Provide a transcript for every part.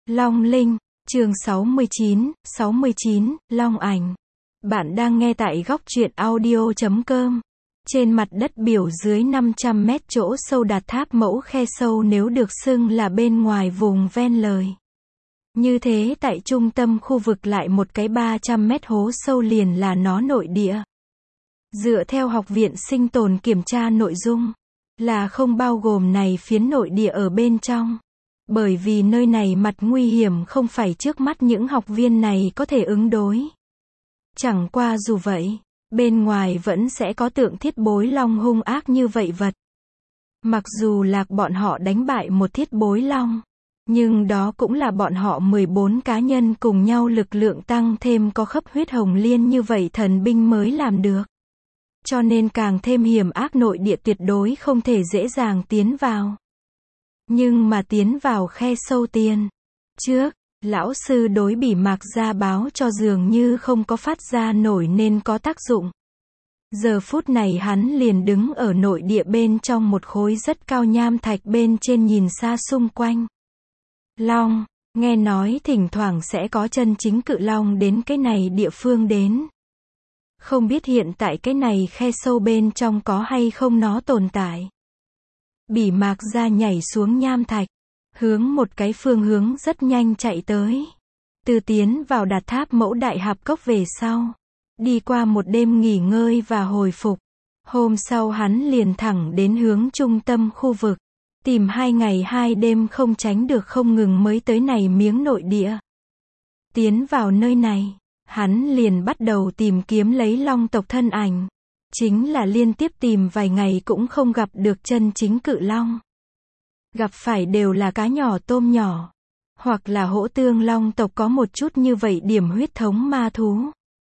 Long Linh, chương 69, Long ảnh. Bạn đang nghe tại góc truyện audio.com. Trên mặt đất biểu dưới 500 mét chỗ sâu đạt tháp mẫu khe sâu nếu được xưng là bên ngoài vùng ven lời. Như thế tại trung tâm khu vực lại một cái 300 mét hố sâu liền là nó nội địa. Dựa theo Học viện Sinh tồn kiểm tra nội dung, là không bao gồm này phiến nội địa ở bên trong. Bởi vì nơi này mặt nguy hiểm không phải trước mắt những học viên này có thể ứng đối. Chẳng qua dù vậy, bên ngoài vẫn sẽ có tượng thiết bối long hung ác như vậy vật. Mặc dù Lạc bọn họ đánh bại một thiết bối long, nhưng đó cũng là bọn họ 14 cá nhân cùng nhau lực lượng tăng thêm có khắp huyết hồng liên như vậy thần binh mới làm được. Cho nên càng thêm hiểm ác nội địa tuyệt đối không thể dễ dàng tiến vào. Nhưng mà tiến vào khe sâu tiền trước, lão sư đối Bỉ Mạc Gia báo cho dường như không có phát ra nổi nên có tác dụng. Giờ phút này hắn liền đứng ở nội địa bên trong một khối rất cao nham thạch bên trên nhìn xa xung quanh. Long, nghe nói thỉnh thoảng sẽ có chân chính cự long đến cái này địa phương đến. Không biết hiện tại cái này khe sâu bên trong có hay không nó tồn tại. Bỉ Mạc Gia nhảy xuống nham thạch, hướng một cái phương hướng rất nhanh chạy tới. Từ tiến vào đạt tháp mẫu đại hạp cốc về sau, đi qua một đêm nghỉ ngơi và hồi phục. Hôm sau hắn liền thẳng đến hướng trung tâm khu vực, tìm 2 ngày 2 đêm không tránh được không ngừng mới tới này miếng nội địa. Tiến vào nơi này, hắn liền bắt đầu tìm kiếm lấy long tộc thân ảnh. Chính là liên tiếp tìm vài ngày cũng không gặp được chân chính cự long. Gặp phải đều là cá nhỏ tôm nhỏ. Hoặc là hổ tương long tộc có một chút như vậy điểm huyết thống ma thú.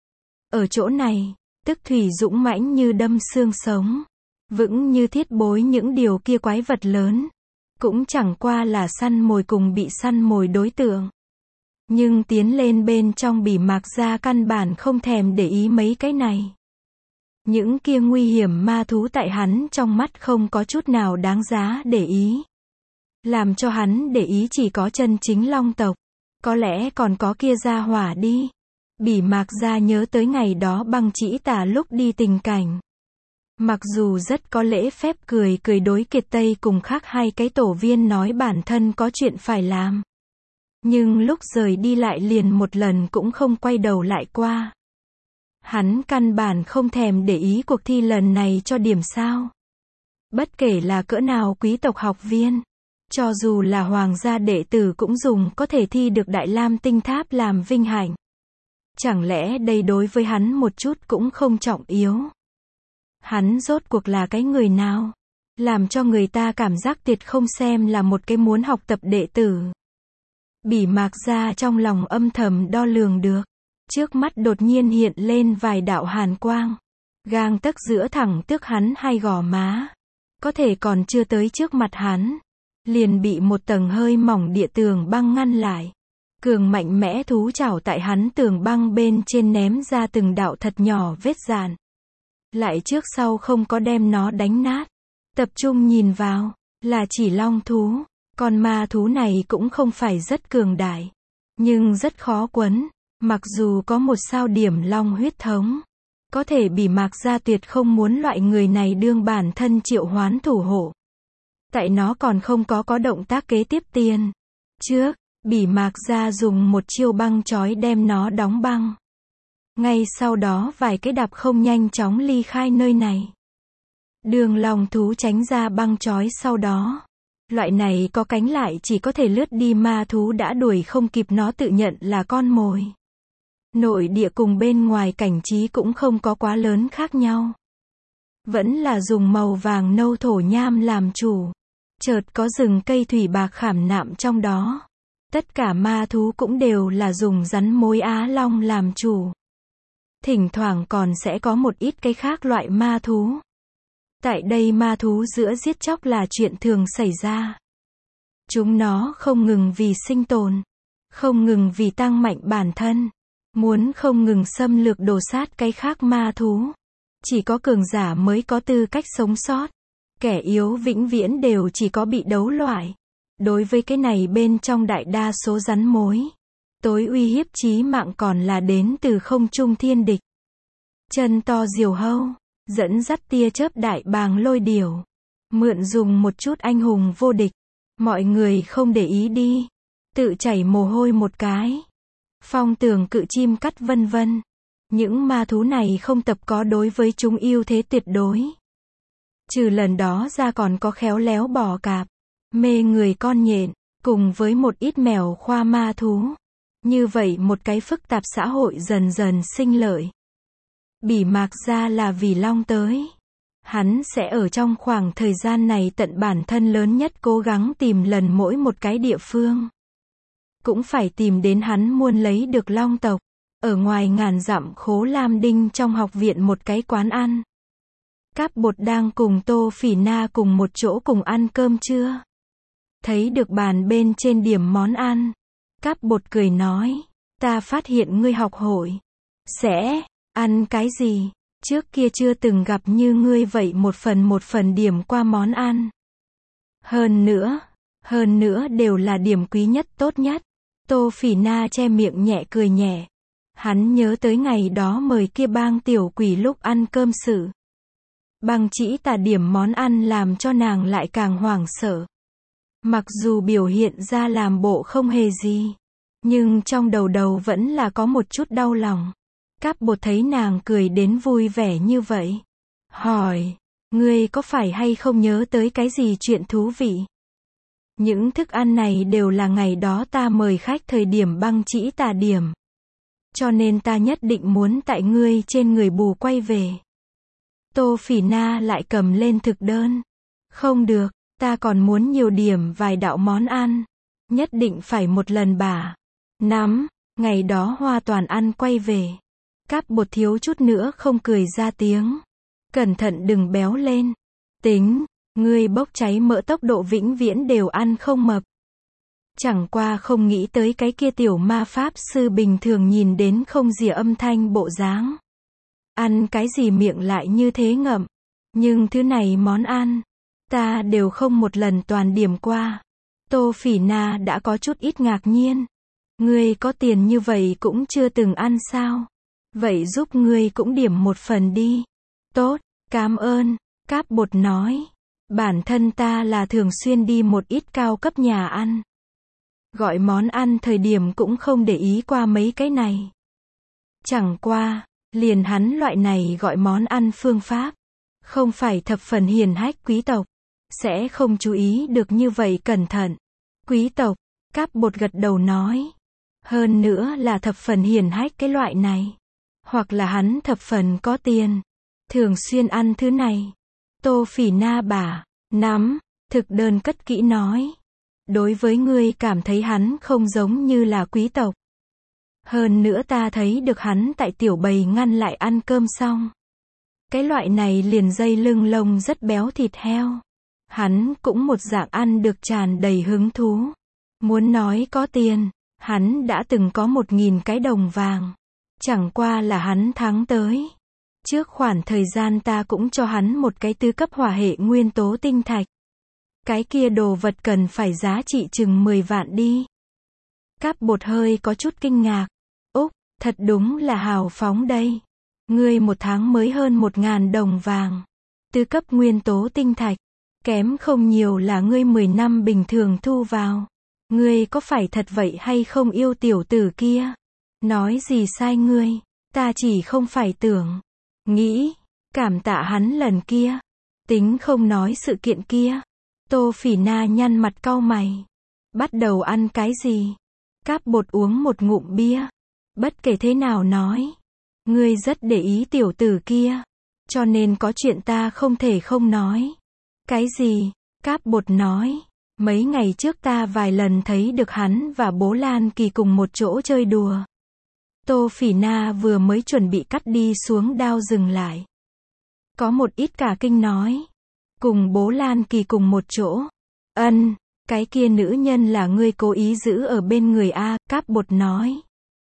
Ở chỗ này, tức thủy dũng mãnh như đâm xương sống. Vững như thiết bối những điều kia quái vật lớn. Cũng chẳng qua là săn mồi cùng bị săn mồi đối tượng. Nhưng tiến lên bên trong Bỉ Mạc Gia căn bản không thèm để ý mấy cái này. Những kia nguy hiểm ma thú tại hắn trong mắt không có chút nào đáng giá để ý. Làm cho hắn để ý chỉ có chân chính long tộc. Có lẽ còn có kia gia hỏa đi. Bỉ Mạc Gia nhớ tới ngày đó Băng Chỉ Tà lúc đi tình cảnh. Mặc dù rất có lễ phép cười đối Kiệt Tây cùng khác hai cái tổ viên nói bản thân có chuyện phải làm. Nhưng lúc rời đi lại liền một lần cũng không quay đầu lại qua. Hắn căn bản không thèm để ý cuộc thi lần này cho điểm sao. Bất kể là cỡ nào quý tộc học viên, cho dù là hoàng gia đệ tử cũng dùng có thể thi được Đại Lam Tinh Tháp làm vinh hạnh. Chẳng lẽ đây đối với hắn một chút cũng không trọng yếu. Hắn rốt cuộc là cái người nào, làm cho người ta cảm giác tuyệt không xem là một cái muốn học tập đệ tử. Bỉ Mạc Gia trong lòng âm thầm đo lường được. Trước mắt đột nhiên hiện lên vài đạo hàn quang. Gang tấc giữa thẳng tước hắn hai gò má. Có thể còn chưa tới trước mặt hắn. Liền bị một tầng hơi mỏng địa tường băng ngăn lại. Cường mạnh mẽ thú chảo tại hắn tường băng bên trên ném ra từng đạo thật nhỏ vết dạn. Lại trước sau không có đem nó đánh nát. Tập trung nhìn vào, là chỉ long thú. Con ma thú này cũng không phải rất cường đại. Nhưng rất khó quấn. Mặc dù có một sao điểm long huyết thống, có thể Bỉ Mạc Gia tuyệt không muốn loại người này đương bản thân triệu hoán thủ hộ. Tại nó còn không có động tác kế tiếp tiền. Trước, Bỉ Mạc Gia dùng một chiêu băng chói đem nó đóng băng. Ngay sau đó vài cái đạp không nhanh chóng ly khai nơi này. Đường long thú tránh ra băng chói sau đó. Loại này có cánh lại chỉ có thể lướt đi ma thú đã đuổi không kịp nó tự nhận là con mồi. Nội địa cùng bên ngoài cảnh trí cũng không có quá lớn khác nhau. Vẫn là dùng màu vàng nâu thổ nham làm chủ. Chợt có rừng cây thủy bạc khảm nạm trong đó. Tất cả ma thú cũng đều là dùng rắn mối Á Long làm chủ. Thỉnh thoảng còn sẽ có một ít cái khác loại ma thú. Tại đây ma thú giữa giết chóc là chuyện thường xảy ra. Chúng nó không ngừng vì sinh tồn. Không ngừng vì tăng mạnh bản thân. Muốn không ngừng xâm lược đồ sát cái khác ma thú. Chỉ có cường giả mới có tư cách sống sót. Kẻ yếu vĩnh viễn đều chỉ có bị đấu loại. Đối với cái này bên trong đại đa số rắn mối, tối uy hiếp chí mạng còn là đến từ không trung thiên địch. Chân to diều hâu, dẫn dắt tia chớp đại bàng lôi điểu. Mượn dùng một chút anh hùng vô địch. Mọi người không để ý đi. Tự chảy mồ hôi một cái. Phong tường cự chim cắt vân vân. Những ma thú này không tập có đối với chúng ưu thế tuyệt đối. Trừ lần đó ra còn có khéo léo bò cạp, mê người con nhện, cùng với một ít mèo khoa ma thú. Như vậy một cái phức tạp xã hội dần dần sinh lợi. Bỉ mạc ra là vì Long tới. Hắn sẽ ở trong khoảng thời gian này tận bản thân lớn nhất cố gắng tìm lần mỗi một cái địa phương. Cũng phải tìm đến hắn muốn lấy được Long tộc. Ở ngoài ngàn dặm Khố Lam Đinh trong học viện một cái quán ăn. Cáp Bột đang cùng Tô Phỉ Na cùng một chỗ cùng ăn cơm trưa. Thấy được bàn bên trên điểm món ăn. Cáp Bột cười nói. Ta phát hiện ngươi học hội. Sẽ ăn cái gì? Trước kia chưa từng gặp như ngươi vậy một phần điểm qua món ăn. Hơn nữa đều là điểm quý nhất tốt nhất. Tô Phỉ Na che miệng nhẹ cười nhẹ. Hắn nhớ tới ngày đó mời kia bang tiểu quỷ lúc ăn cơm sự. Băng chỉ tà điểm món ăn làm cho nàng lại càng hoảng sợ. Mặc dù biểu hiện ra làm bộ không hề gì, nhưng trong đầu vẫn là có một chút đau lòng. Cáp Bột thấy nàng cười đến vui vẻ như vậy. Hỏi, ngươi có phải hay không nhớ tới cái gì chuyện thú vị? Những thức ăn này đều là ngày đó ta mời khách thời điểm băng chỉ tà điểm. Cho nên ta nhất định muốn tại ngươi trên người bù quay về. Tô Phỉ Na lại cầm lên thực đơn. Không được, ta còn muốn nhiều điểm vài đạo món ăn. Nhất định phải một lần bả. Nắm, ngày đó Hoa toàn ăn quay về. Cáp Bột thiếu chút nữa không cười ra tiếng. Cẩn thận đừng béo lên. Tính, ngươi bốc cháy mỡ tốc độ vĩnh viễn đều ăn không mập. Chẳng qua không nghĩ tới cái kia tiểu ma pháp sư bình thường nhìn đến không rỉa âm thanh bộ dáng. Ăn cái gì miệng lại như thế ngậm. Nhưng thứ này món ăn, ta đều không một lần toàn điểm qua. Tô Phỉ Na đã có chút ít ngạc nhiên. Ngươi có tiền như vậy cũng chưa từng ăn sao? Vậy giúp ngươi cũng điểm một phần đi. Tốt, cảm ơn, Cáp Bột nói. Bản thân ta là thường xuyên đi một ít cao cấp nhà ăn. Gọi món ăn thời điểm cũng không để ý qua mấy cái này. Chẳng qua, liền hắn loại này gọi món ăn phương pháp. Không phải thập phần hiền hách quý tộc. Sẽ không chú ý được như vậy cẩn thận. Quý tộc, Cáp Bột gật đầu nói. Hơn nữa là thập phần hiền hách cái loại này. Hoặc là hắn thập phần có tiền. Thường xuyên ăn thứ này. Tô Phỉ Na bả, nắm, thực đơn cất kỹ nói. Đối với ngươi cảm thấy hắn không giống như là quý tộc. Hơn nữa ta thấy được hắn tại tiểu bầy ngăn lại ăn cơm xong. Cái loại này liền dây lưng lông rất béo thịt heo. Hắn cũng một dạng ăn được tràn đầy hứng thú. Muốn nói có tiền, hắn đã từng có 1.000 cái đồng vàng. Chẳng qua là hắn thắng tới. Trước khoảng thời gian ta cũng cho hắn một cái tứ cấp hỏa hệ nguyên tố tinh thạch. Cái kia đồ vật cần phải giá trị chừng 10 vạn đi. Cáp Bột hơi có chút kinh ngạc. Úc, thật đúng là hào phóng đây. Ngươi một tháng mới hơn 1.000 đồng vàng. Tứ cấp nguyên tố tinh thạch. Kém không nhiều là ngươi 10 năm bình thường thu vào. Ngươi có phải thật vậy hay không yêu tiểu tử kia? Nói gì sai ngươi? Ta chỉ không phải tưởng. Nghĩ, cảm tạ hắn lần kia. Tính không nói sự kiện kia. Tô Phỉ Na nhăn mặt cau mày. Bắt đầu ăn cái gì? Cáp Bột uống một ngụm bia. Bất kể thế nào nói. Ngươi rất để ý tiểu tử kia. Cho nên có chuyện ta không thể không nói. Cái gì? Cáp Bột nói. Mấy ngày trước ta vài lần thấy được hắn và bố Lan Kỳ cùng một chỗ chơi đùa. Tô Phỉ Na vừa mới chuẩn bị cắt đi xuống đao dừng lại. Có một ít cả kinh nói. Cùng bố Lan Kỳ cùng một chỗ. Ân, cái kia nữ nhân là ngươi cố ý giữ ở bên người A, Cáp Bột nói.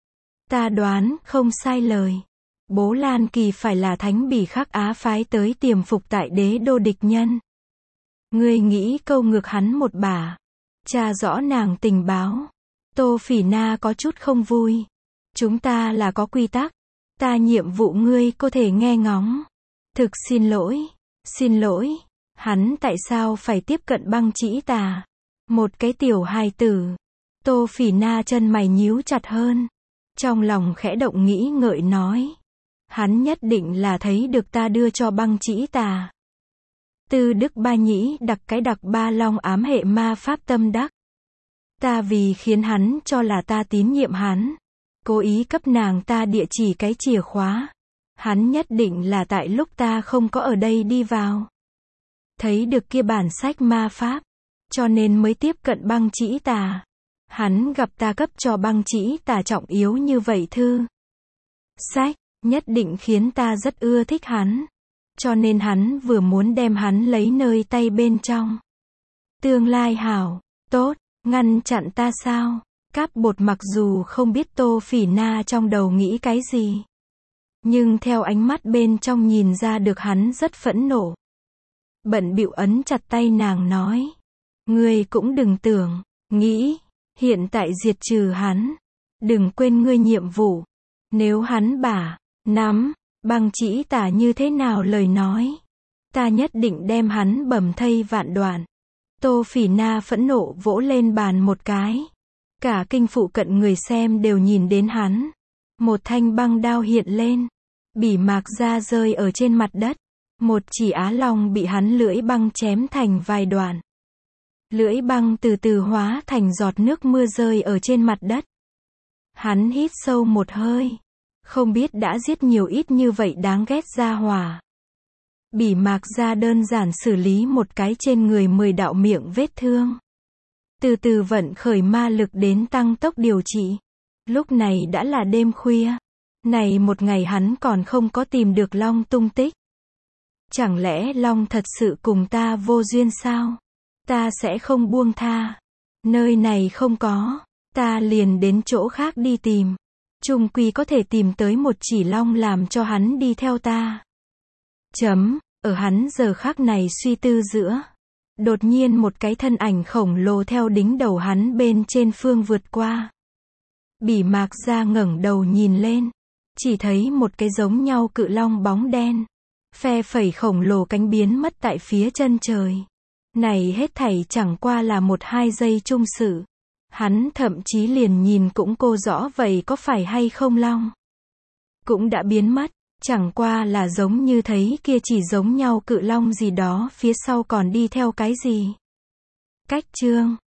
Ta đoán không sai lời. Bố Lan Kỳ phải là thánh bỉ khắc Á phái tới tiềm phục tại đế đô địch nhân. Ngươi nghĩ câu ngược hắn một bả. Tra rõ nàng tình báo. Tô Phỉ Na có chút không vui. Chúng ta là có quy tắc. Ta nhiệm vụ ngươi có thể nghe ngóng. Thực xin lỗi. Xin lỗi. Hắn tại sao phải tiếp cận Băng Chỉ Tà? Một cái tiểu hài tử. Tô Phỉ Na chân mày nhíu chặt hơn. Trong lòng khẽ động nghĩ ngợi nói. Hắn nhất định là thấy được ta đưa cho Băng Chỉ Tà. Tư Đức Ba Nhĩ đặc ba long ám hệ ma pháp tâm đắc. Ta vì khiến hắn cho là ta tín nhiệm hắn. Cố ý cấp nàng ta địa chỉ cái chìa khóa. Hắn nhất định là tại lúc ta không có ở đây đi vào. Thấy được kia bản sách ma pháp. Cho nên mới tiếp cận Băng Chỉ Tà. Hắn gặp ta cấp cho Băng Chỉ Tà trọng yếu như vậy thư. Sách, nhất định khiến ta rất ưa thích hắn. Cho nên hắn vừa muốn đem hắn lấy nơi tay bên trong. Tương lai hảo, tốt, ngăn chặn ta sao? Cáp Bột mặc dù không biết Tô Phỉ Na trong đầu nghĩ cái gì. Nhưng theo ánh mắt bên trong nhìn ra được hắn rất phẫn nộ. Bận bịu ấn chặt tay nàng nói. Ngươi cũng đừng tưởng, nghĩ, hiện tại diệt trừ hắn. Đừng quên ngươi nhiệm vụ. Nếu hắn nắm, Băng Chỉ Tà như thế nào lời nói. Ta nhất định đem hắn bầm thây vạn đoạn. Tô Phỉ Na phẫn nộ vỗ lên bàn một cái. Cả kinh phụ cận người xem đều nhìn đến hắn. Một thanh băng đao hiện lên. Bỉ mạc ra rơi ở trên mặt đất. Một chỉ á long bị hắn lưỡi băng chém thành vài đoạn. Lưỡi băng từ từ hóa thành giọt nước mưa rơi ở trên mặt đất. Hắn hít sâu một hơi. Không biết đã giết nhiều ít như vậy đáng ghét gia hỏa. Bỉ mạc ra đơn giản xử lý một cái trên người 10 đạo miệng vết thương. Từ từ vận khởi ma lực đến tăng tốc điều trị. Lúc này đã là đêm khuya. Này một ngày hắn còn không có tìm được Long tung tích. Chẳng lẽ Long thật sự cùng ta vô duyên sao? Ta sẽ không buông tha. Nơi này không có. Ta liền đến chỗ khác đi tìm. Chung quy có thể tìm tới một chỉ long làm cho hắn đi theo ta. Ở hắn giờ khắc này suy tư giữa. Đột nhiên một cái thân ảnh khổng lồ theo đỉnh đầu hắn bên trên phương vượt qua. Bỉ mạc ra ngẩng đầu nhìn lên. Chỉ thấy một cái giống nhau cự long bóng đen. Phe phẩy khổng lồ cánh biến mất tại phía chân trời. Này hết thảy chẳng qua là 1-2 giây chung sự. Hắn thậm chí liền nhìn cũng cô rõ vậy có phải hay không long. Cũng đã biến mất, chẳng qua là giống như thấy kia chỉ giống nhau cự long gì đó phía sau còn đi theo cái gì. Cách chương